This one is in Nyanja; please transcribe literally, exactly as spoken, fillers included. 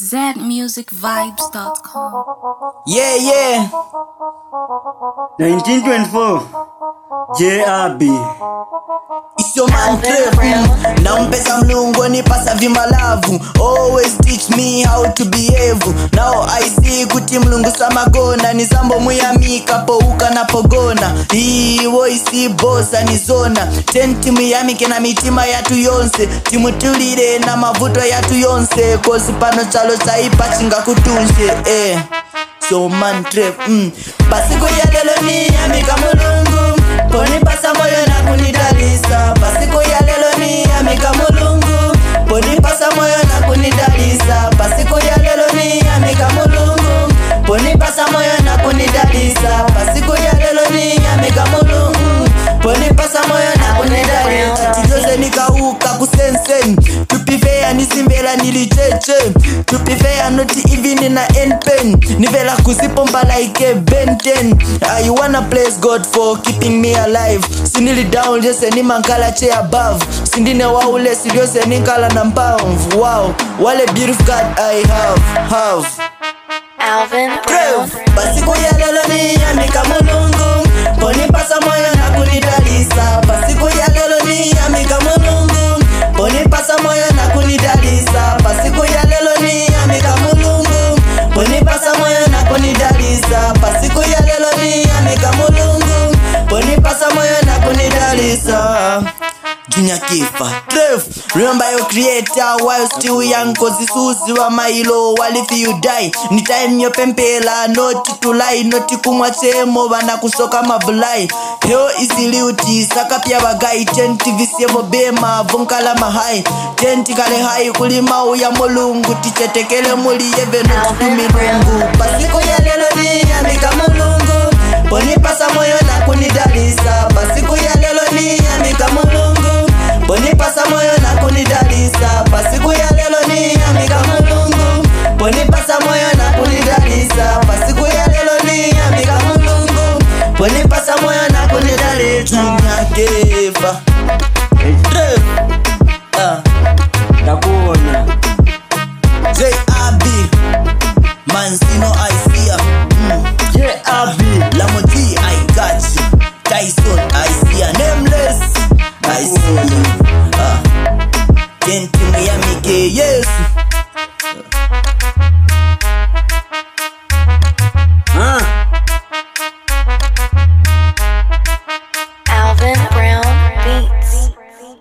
Z Music Vibes dot com. Yeah, yeah. nineteen twenty-four. J R B. It's your man Trev. Now mpesa mlungu nipasa vimalavu. Always teach me how to behave. Now I see kuti mlungu samagona. Nizambo muyamika po uka na pogona. Hii voice bossa nizona. Ten timu yamike na mitima yatu yonse. Timu tulire na mavuto yatu yonse. Kozi pano chalo chaipa chinga kutunse. Eh. So man Trev. Mm. Pasiku ya lelo ni yamika mulungu. Poni pasa moyo na kunidalisa. Pasiku ya lelo ni yamika mulungu. Poni pasa moyo na kunidalisa. Pasiku ya lelo ni yamika mulungu. Poni pasa moyo na kunidalisa. Pasiku ya lelo ni yamika mulungu. Poni pasa moyo na kunidalisa. Tijose nikauka kusensen. Tupifea nisimbela nilicheche. Tupifea noti even na N-pen. Nivela kusipomba like a Benten. I wanna praise God for keeping me alive. Sinili down jese ni mankala che above. Sindine waule siriose nikala na mbavu. Wow, what a beautiful God I have, have. Alvin Trev, pasiku ya lelo ni yamika mulungu. Poni pasa moyo na kunidalisa. Pasiku ya lelo ni yamika mulungu. Poni pasa moyo na kunidalisa. Pasiku ya lelo ni yamika mulungu. Poni pasa moyo na kunidalisa. Pasiku ya lelo ni yamika mulungu. Poni pasa moyo na kunidalisa. Junior Kifa Trev, remember your creator while still young. Cause Suzi wa mailo while if you die. Ni time yo pempela, not to lie. Not kumwa chemo bana kusoka mabulai. Heo isili uti, saka pia bagai. Tenti visievo bema, vonkala mahai. Tenti kale hai kulima uya molungu. Tichetekele muli yeve not kumilungu. Pasiku ya lelo ni yamika mulungu. Poni pasa moyo na kunidalisa. Pasiku ya lelo ni yamika mulungu. Poni pasa moyo na kunidalisa. Pasiku ya lelo ni yamika mulungu. Poni pasa moyo na kunidalisa. Pasiku ya lelo ni yamika mulungu. Poni pasa moyo na kunidalisa. Nyakefa Trev Ah Takuona. J R B Mansino I see ya. mm. J R B. Lamoti I got you. Tyson I see ya. Nameless I see you. Ah Tenti muyamike yes.